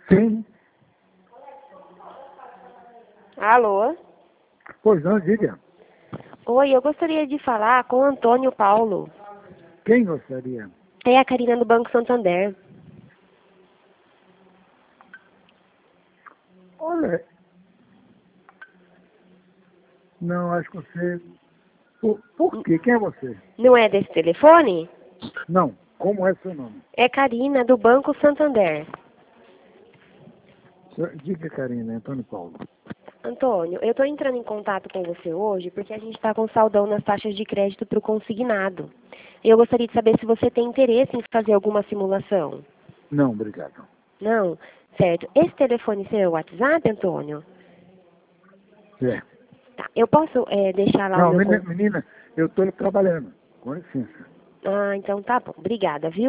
Sim. Alô? Pois não, diga. Oi, eu gostaria de falar com o Antônio Paulo. Quem gostaria? É a Karina do Banco Santander. Olha, não, acho que você... Por quê? Quem é você? Não é desse telefone? Não, como é seu nome? É Karina do Banco Santander. Diga, Karina, Antônio Paulo. Antônio, eu estou entrando em contato com você hoje porque a gente está com saldão nas taxas de crédito para o consignado. E eu gostaria de saber se você tem interesse em fazer alguma simulação. Não, obrigado. Não? Certo. Esse telefone seu é o WhatsApp, Antônio? É. Tá. Eu posso deixar lá o Não, meu... menina, eu estou trabalhando. Com licença. Ah, então tá bom. Obrigada, viu?